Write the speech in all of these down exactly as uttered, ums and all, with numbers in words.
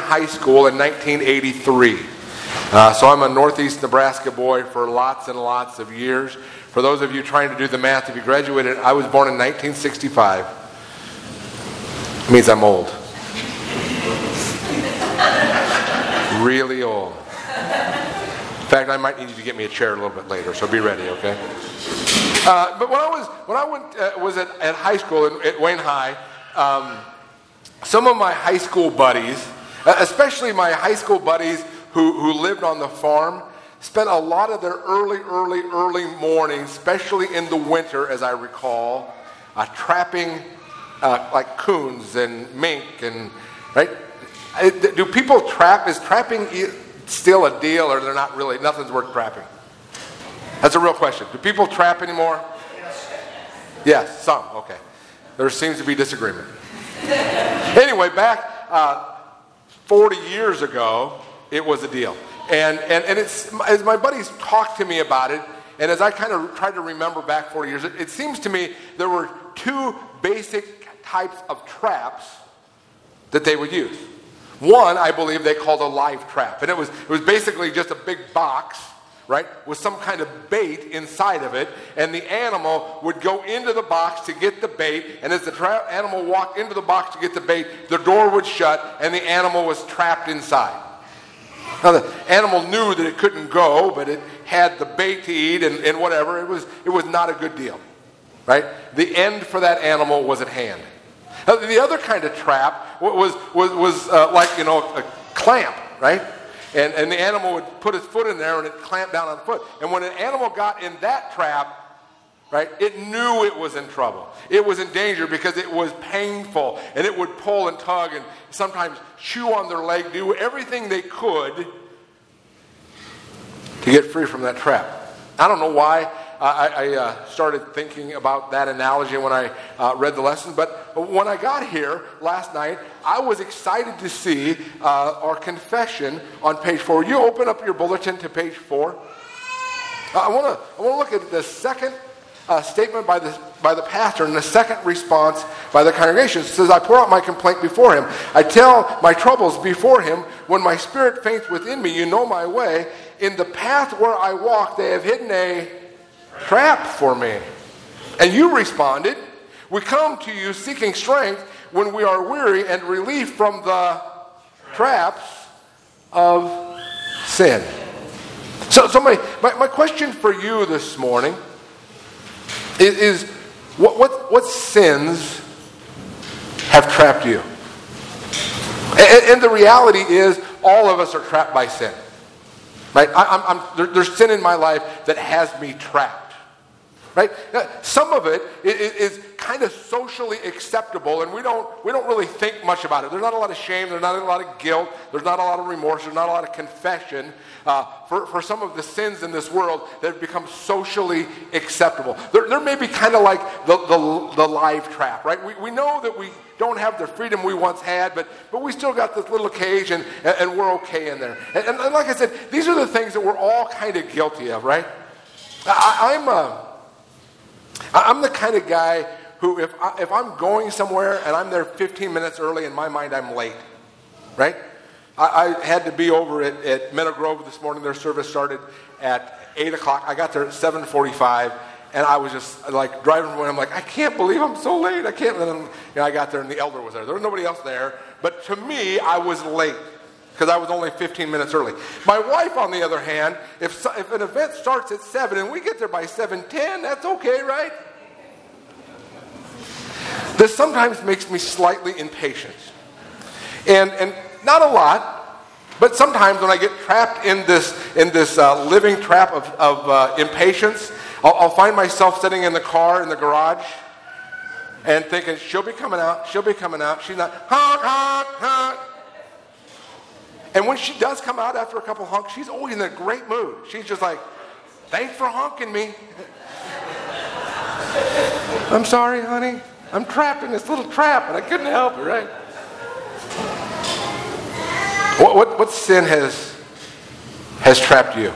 high school in nineteen eighty-three. Uh, so I'm a Northeast Nebraska boy for lots and lots of years. For those of you trying to do the math, if you graduated, I was born in nineteen sixty-five. It means I'm old. Really old. In fact, I might need you to get me a chair a little bit later, so be ready, okay? Uh, but when I was when I went uh, was at, at high school at, at Wayne High, um, some of my high school buddies, uh, especially my high school buddies who, who lived on the farm, spent a lot of their early, early, early mornings, especially in the winter, as I recall, uh, trapping uh, like coons and mink and right. Do people trap? Is trapping still a deal, or they're not really? Nothing's worth trapping. That's a real question. Do people trap anymore? Yes. Yes, some. Okay. There seems to be disagreement. Anyway, back uh, forty years ago, it was a deal. And, and, and it's, as my buddies talked to me about it, and as I kind of tried to remember back forty years, it, it seems to me there were two basic types of traps that they would use. One, I believe they called a live trap. And it was, it was basically just a big box, right, with some kind of bait inside of it. And the animal would go into the box to get the bait. And as the tra- animal walked into the box to get the bait, the door would shut and the animal was trapped inside. Now, the animal knew that it couldn't go, but it had the bait to eat and, and whatever. It was, it was not a good deal, right? The end for that animal was at hand. Now, the other kind of trap was, was, was uh, like, you know, a clamp, right? And, and the animal would put its foot in there and it clamped down on the foot. And when an animal got in that trap, right, it knew it was in trouble. It was in danger because it was painful. And it would pull and tug and sometimes chew on their leg, do everything they could to get free from that trap. I don't know why I, I uh, started thinking about that analogy when I uh, read the lesson, but when I got here last night, I was excited to see uh, our confession on page four. You open up your bulletin to page four. Uh, I want to I want to look at the second uh, statement by the by the pastor and the second response by the congregation. It says, "I pour out my complaint before him. I tell my troubles before him. When my spirit faints within me, you know my way. In the path where I walk, they have hidden a trap for me." And you responded, "We come to you seeking strength when we are weary and relief from the traps of sin." So, so my, my, my question for you this morning is, is what, what, what sins have trapped you? And, and the reality is all of us are trapped by sin. Right? I, I'm, I'm, there, there's sin in my life that has me trapped. Right? Now, some of it is, is kind of socially acceptable, and we don't we don't really think much about it. There's not a lot of shame. There's not a lot of guilt. There's not a lot of remorse. There's not a lot of confession uh, for, for some of the sins in this world that have become socially acceptable. There, there may be kind of like the, the, the live trap, right? We, we know that we don't have the freedom we once had, but, but we still got this little cage, and, and, and we're okay in there. And, and, and like I said, these are the things that we're all kind of guilty of, right? I, I'm... Uh, I'm the kind of guy who, if, I, if I'm going somewhere and I'm there fifteen minutes early, in my mind I'm late, right? I, I had to be over at, at Meadow Grove this morning. Their service started at eight o'clock. I got there at seven forty-five, and I was just like driving away. I'm like, I can't believe I'm so late. I can't. And then, you know, I got there and the elder was there. There was nobody else there. But to me, I was late because I was only fifteen minutes early. My wife, on the other hand, if if an event starts at seven and we get there by seven ten, that's okay, right? This sometimes makes me slightly impatient. And and not a lot, but sometimes when I get trapped in this in this uh, living trap of, of uh, impatience, I'll, I'll find myself sitting in the car in the garage and thinking, she'll be coming out, she'll be coming out. She's not, honk, honk, honk. And when she does come out after a couple honks, she's always in a great mood. She's just like, thanks for honking me. I'm sorry, honey. I'm trapped in this little trap, and I couldn't help it, right? What, what, what sin has has trapped you?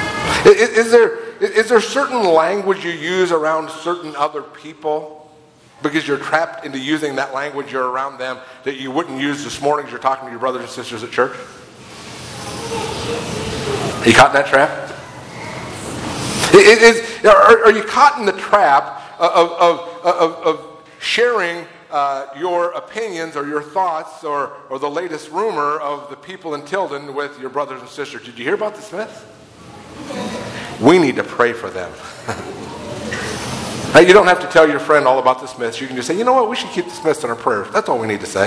Is, is there is there certain language you use around certain other people because you're trapped into using that language you're around them that you wouldn't use this morning as you're talking to your brothers and sisters at church? Are you caught in that trap? Is, is, are, are you caught in the trap of, of, of, of sharing uh, your opinions or your thoughts or, or the latest rumor of the people in Tilden with your brothers and sisters? Did you hear about the Smiths? We need to pray for them. You don't have to tell your friend all about the Smiths. You can just say, you know what, we should keep the Smiths in our prayers. That's all we need to say.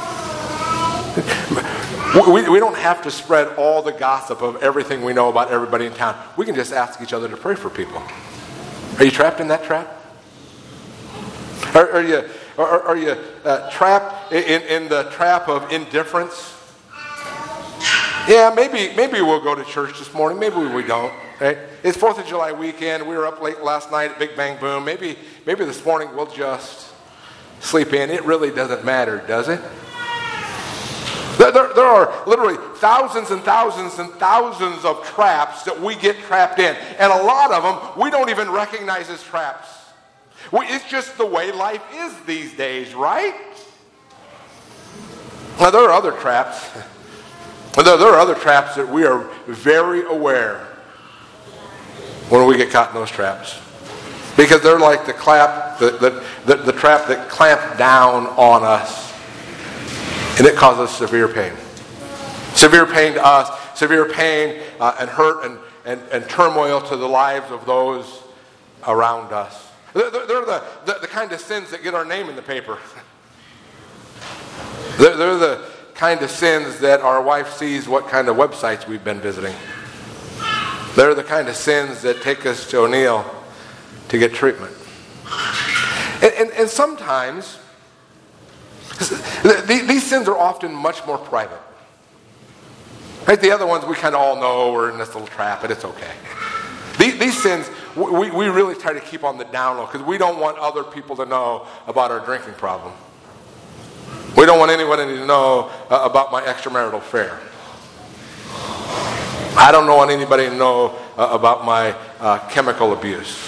We, we don't have to spread all the gossip of everything we know about everybody in town. We can just ask each other to pray for people. Are you trapped in that trap? Are, are you, are, are you uh, trapped in, in the trap of indifference? Yeah, maybe maybe we'll go to church this morning. Maybe we don't. Right? It's fourth of July weekend. We were up late last night at Big Bang Boom. Maybe maybe this morning we'll just sleep in. It really doesn't matter, does it? There, there, there are literally thousands and thousands and thousands of traps that we get trapped in. And a lot of them we don't even recognize as traps. We, it's just the way life is these days, right? Now, there are other traps. There, there are other traps that we are very aware when we get caught in those traps. Because they're like the clap, the, the, the, the trap that clamped down on us. And it causes severe pain. Severe pain to us, severe pain uh, and hurt and, and, and turmoil to the lives of those around us. They're, they're the, the, the kind of sins that get our name in the paper. They're, they're the kind of sins that our wife sees what kind of websites we've been visiting. They're the kind of sins that take us to O'Neill to get treatment. And, and, and sometimes, these sins are often much more private. Right? The other ones we kind of all know we're in this little trap, and it's okay. These, these sins, we, we really try to keep on the down low because we don't want other people to know about our drinking problem. We don't want anyone to know uh, about my extramarital affair. I don't want anybody to know uh, about my uh, chemical abuse.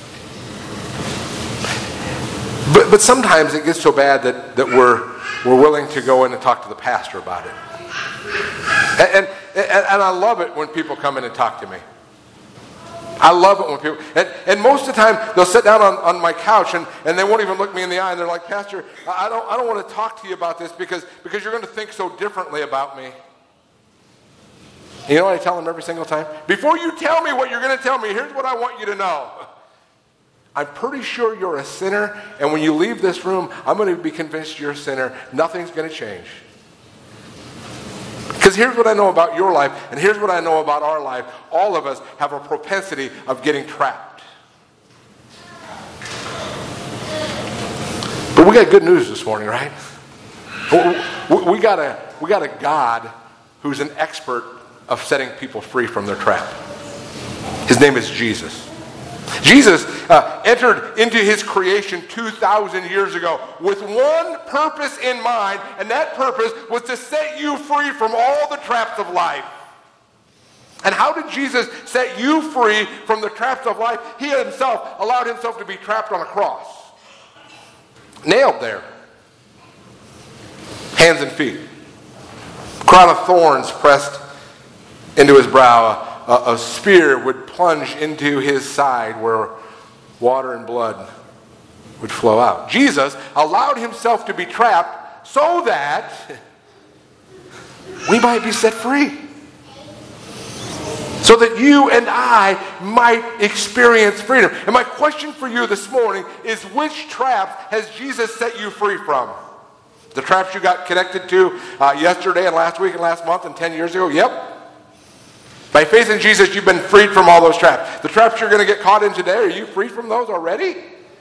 But, but sometimes it gets so bad that, that we're we're willing to go in and talk to the pastor about it. And, and, and I love it when people come in and talk to me. I love it when people, and, and most of the time they'll sit down on, on my couch and, and they won't even look me in the eye and they're like, Pastor, I don't I don't want to talk to you about this because, because you're going to think so differently about me. You know what I tell them every single time? Before you tell me what you're going to tell me, here's what I want you to know. I'm pretty sure you're a sinner, and when you leave this room, I'm going to be convinced you're a sinner. Nothing's going to change. Because here's what I know about your life, and here's what I know about our life. All of us have a propensity of getting trapped. But we got good news this morning, right? We got a, we got a God who's an expert of setting people free from their trap. His name is Jesus. Jesus uh, entered into his creation two thousand years ago with one purpose in mind, and that purpose was to set you free from all the traps of life. And how did Jesus set you free from the traps of life? He himself allowed himself to be trapped on a cross. Nailed there. Hands and feet. Crown of thorns pressed into his brow. A, a spear would plunge into his side where water and blood would flow out. Jesus allowed himself to be trapped so that we might be set free. So that you and I might experience freedom. And my question for you this morning is, which trap has Jesus set you free from? The traps you got connected to uh, yesterday and last week and last month and ten years ago? Yep. By faith in Jesus, you've been freed from all those traps. The traps you're going to get caught in today, are you free from those already?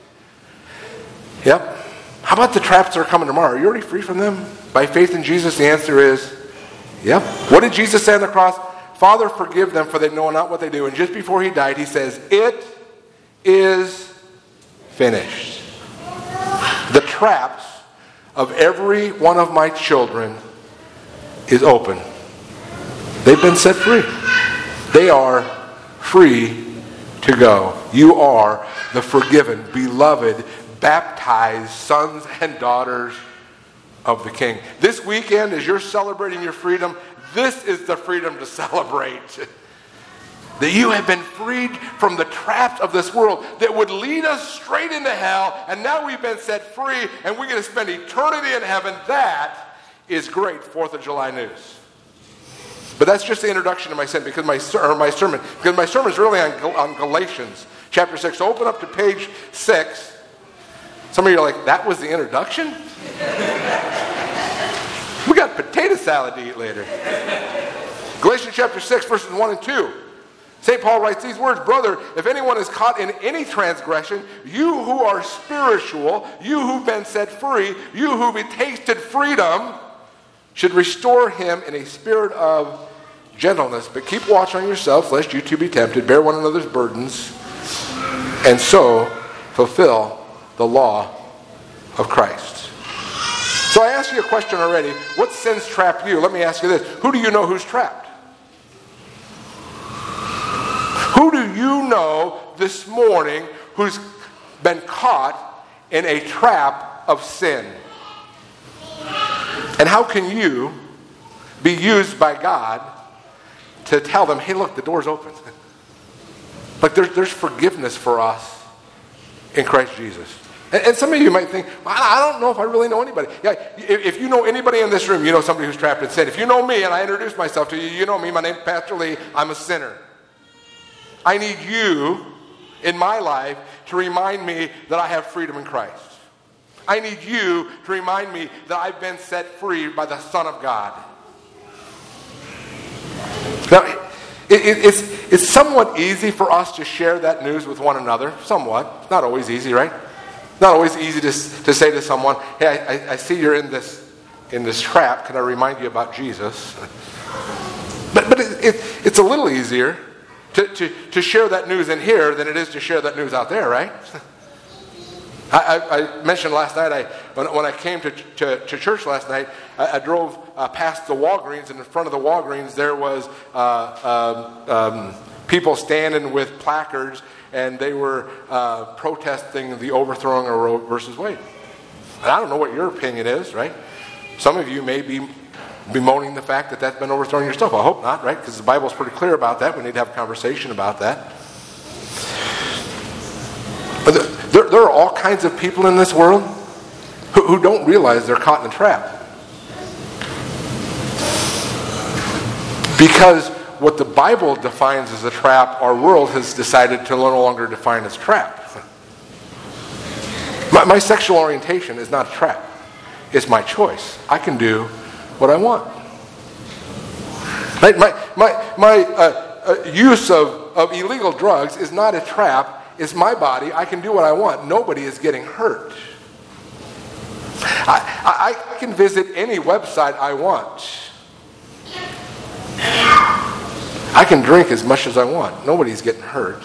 Yep. How about the traps that are coming tomorrow? Are you already free from them? By faith in Jesus, the answer is, yep. What did Jesus say on the cross? Father, forgive them, for they know not what they do. And just before he died, he says, it is finished. The traps of every one of my children is open. They've been set free. They are free to go. You are the forgiven, beloved, baptized sons and daughters of the King. This weekend, as you're celebrating your freedom, this is the freedom to celebrate. That you have been freed from the traps of this world that would lead us straight into hell, and now we've been set free, and we're going to spend eternity in heaven. That is great fourth of July news. But that's just the introduction to my sermon, because my, or my sermon, because my sermon is really on, on Galatians chapter six. So open up to page six. Some of you are like, that was the introduction? We got potato salad to eat later. Galatians chapter six, verses one and two. Saint Paul writes these words, brother, if anyone is caught in any transgression, you who are spiritual, you who've been set free, you who've tasted freedom, should restore him in a spirit of gentleness. But keep watch on yourselves, lest you too be tempted. Bear one another's burdens, and so fulfill the law of Christ. So I asked you a question already. What sins trap you? Let me ask you this. Who do you know who's trapped? Who do you know this morning who's been caught in a trap of sin? And how can you be used by God to tell them, hey, look, the door's open. Like there's, there's forgiveness for us in Christ Jesus. And, and some of you might think, well, I don't know if I really know anybody. Yeah, if, if you know anybody in this room, you know somebody who's trapped in sin. If you know me and I introduce myself to you, you know me. My name's Pastor Lee. I'm a sinner. I need you in my life to remind me that I have freedom in Christ. I need you to remind me that I've been set free by the Son of God. Now, it, it, it's, it's somewhat easy for us to share that news with one another. Somewhat. It's not always easy, right? Not always easy to, to say to someone, hey, I, I see you're in this, in this trap. Can I remind you about Jesus? But, but it, it, it's a little easier To, to, to share that news in here than it is to share that news out there, right? I, I, I mentioned last night, I when, when I came to, to, to church last night, I, I drove uh, past the Walgreens, and in front of the Walgreens there was uh, um, um, people standing with placards, and they were uh, protesting the overthrowing of Roe versus Wade. And I don't know what your opinion is, right? Some of you may be bemoaning the fact that that's been overthrowing your stuff. I hope not, right? Because the Bible's pretty clear about that. We need to have a conversation about that. But there, there are all kinds of people in this world who, who don't realize they're caught in a trap. Because what the Bible defines as a trap, our world has decided to no longer define as trap. My, my sexual orientation is not a trap. It's my choice. I can do what I want. Right? My, my, my uh, uh, use of, of illegal drugs is not a trap. It's my body. I can do what I want. Nobody is getting hurt. I, I, I can visit any website I want. I can drink as much as I want. Nobody's getting hurt.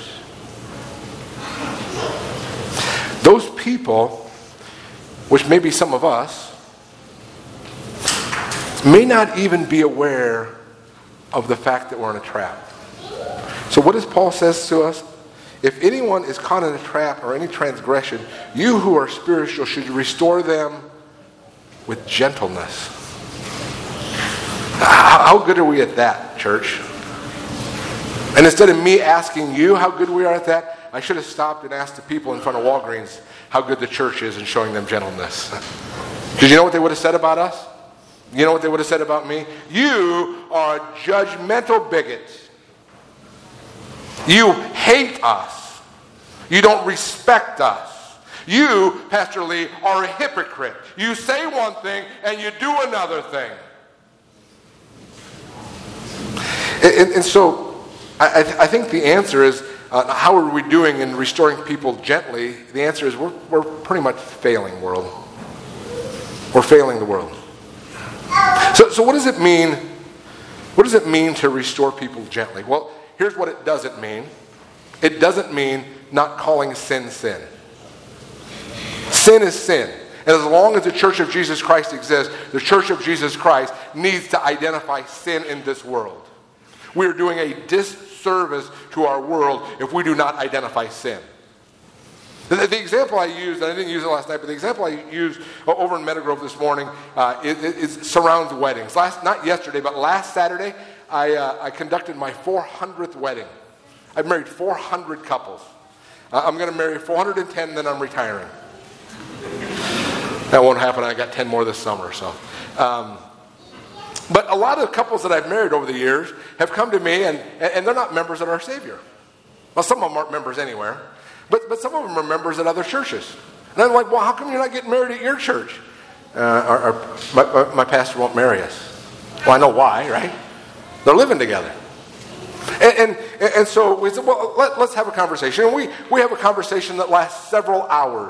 Those people, which may be some of us, may not even be aware of the fact that we're in a trap. So what does Paul says to us? If anyone is caught in a trap or any transgression, you who are spiritual should restore them with gentleness. How good are we at that, church? And instead of me asking you how good we are at that, I should have stopped and asked the people in front of Walgreens how good the church is in showing them gentleness. Because you know what they would have said about us? You know what they would have said about me? You are a judgmental bigot. You hate us. You don't respect us. You, Pastor Lee, are a hypocrite. You say one thing and you do another thing. And, and so I, I think the answer is, uh, how are we doing in restoring people gently? The answer is we're, we're pretty much failing, world. We're failing the world. So, so what does it mean? What does it mean to restore people gently? Well, here's what it doesn't mean. It doesn't mean not calling sin sin. Sin is sin. And as long as the Church of Jesus Christ exists, the Church of Jesus Christ needs to identify sin in this world. We are doing a disservice to our world if we do not identify sin. The, the example I used, and I didn't use it last night, but the example I used over in Meadowgrove this morning uh, is, is surrounds weddings. Last, not yesterday, but last Saturday, I, uh, I conducted my four hundredth wedding. I've married four hundred couples. Uh, I'm going to marry four hundred ten, then I'm retiring. That won't happen. I got ten more this summer. So, um, but a lot of the couples that I've married over the years have come to me, and, and they're not members of our Savior. Well, some of them aren't members anywhere. But but some of them are members at other churches. And I'm like, well, how come you're not getting married at your church? Uh, our, our, my, my pastor won't marry us. Well, I know why, right? They're living together. And, and, and so we said, well, let, let's have a conversation. And we, we have a conversation that lasts several hours.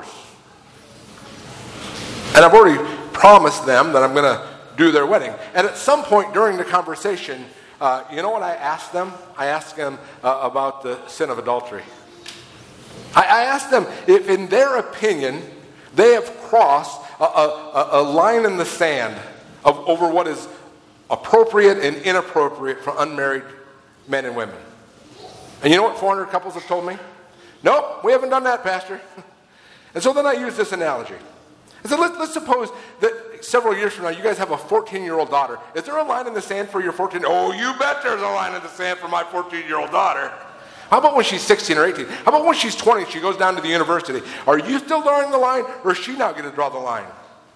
And I've already promised them that I'm going to do their wedding. And at some point during the conversation, uh, you know what I asked them? I asked them uh, about the sin of adultery. I asked them if, in their opinion, they have crossed a, a, a line in the sand of over what is appropriate and inappropriate for unmarried men and women. And you know what four hundred couples have told me? Nope, we haven't done that, Pastor. And so then I used this analogy. I said, let's, let's suppose that several years from now, you guys have a fourteen-year-old daughter. Is there a line in the sand for your fourteen? Oh, you bet there's a line in the sand for my fourteen-year-old daughter. How about when she's sixteen or eighteen? How about when she's twenty and she goes down to the university? Are you still drawing the line, or is she now going to draw the line?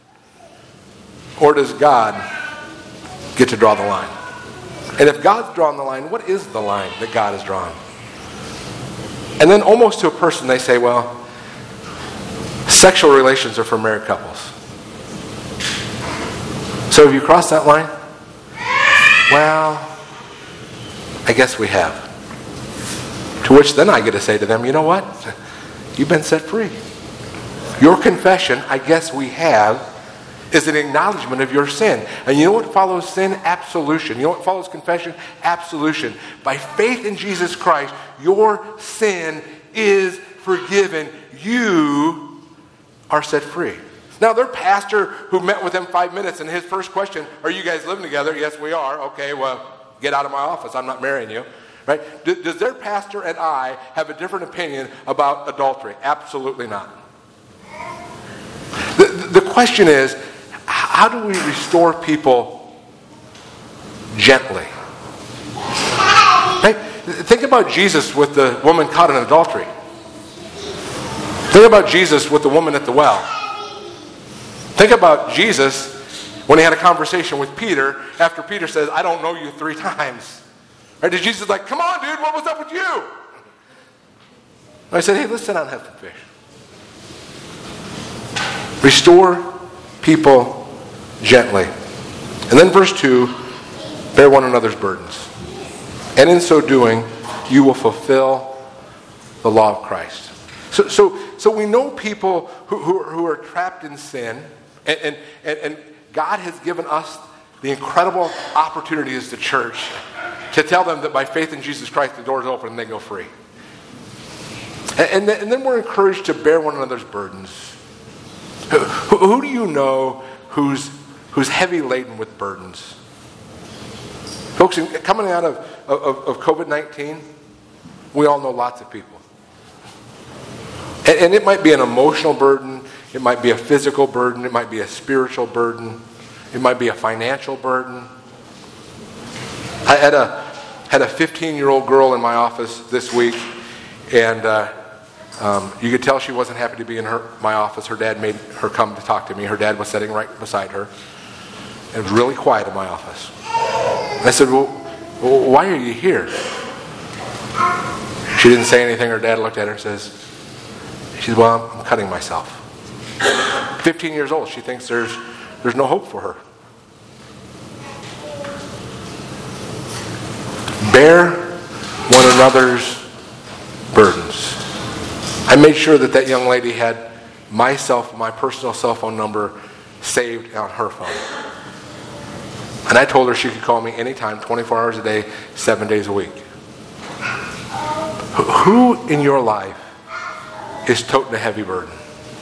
Or does God get to draw the line? And if God's drawn the line, what is the line that God has drawn? And then almost to a person they say, well, sexual relations are for married couples. So have you crossed that line? Well, I guess we have. To which then I get to say to them, you know what? You've been set free. Your confession, I guess we have, is an acknowledgement of your sin. And you know what follows sin? Absolution. You know what follows confession? Absolution. By faith in Jesus Christ, your sin is forgiven. You are set free. Now, their pastor who met with them five minutes, and his first question, are you guys living together? Yes, we are. Okay, well, get out of my office. I'm not marrying you. Right? Does their pastor and I have a different opinion about adultery? Absolutely not. The, the question is, how do we restore people gently? Right? Think about Jesus with the woman caught in adultery. Think about Jesus with the woman at the well. Think about Jesus when he had a conversation with Peter after Peter says, I don't know you three times. Right? Did Jesus like, come on, dude, what was up with you? I said, hey, let's sit down and have some fish. Restore people gently. And then verse two, bear one another's burdens. And in so doing, you will fulfill the law of Christ. So so, so we know people who, who, who are trapped in sin, and, and, and, and God has given us the incredible opportunity as the church to tell them that by faith in Jesus Christ, the door is open and they go free. And, and, then, and then we're encouraged to bear one another's burdens. Who, who do you know who's, who's heavy laden with burdens? Folks, coming out of, of, of covid nineteen, we all know lots of people. And, and it might be an emotional burden. It might be a physical burden. It might be a spiritual burden. It might be a financial burden. I had a had a fifteen-year-old girl in my office this week, and uh, um, you could tell she wasn't happy to be in her my office. Her dad made her come to talk to me. Her dad was sitting right beside her. It was really quiet in my office. And I said, well, well, why are you here? She didn't say anything. Her dad looked at her and says, she said, well, I'm cutting myself. fifteen years old. She thinks there's there's no hope for her. Bear one another's burdens. I made sure that that young lady had my, self, my personal cell phone number saved on her phone. And I told her she could call me anytime, twenty-four hours a day, seven days a week. Who in your life is toting a heavy burden?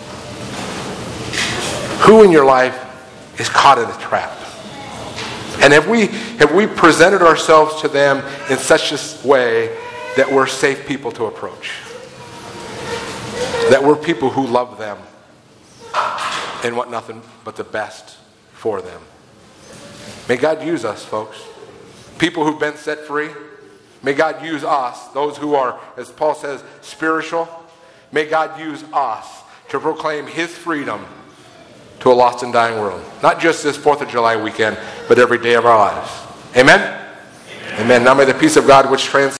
Who in your life is caught in a trap? And have we have we presented ourselves to them in such a way that we're safe people to approach? that we're people who love them and want nothing but the best for them. May God use us, folks. People who've been set free. May God use us, those who are, as Paul says, spiritual. May God use us to proclaim His freedom to a lost and dying world. Not just this fourth of July weekend, but every day of our lives. Amen? Amen. Amen. Now may the peace of God which transcends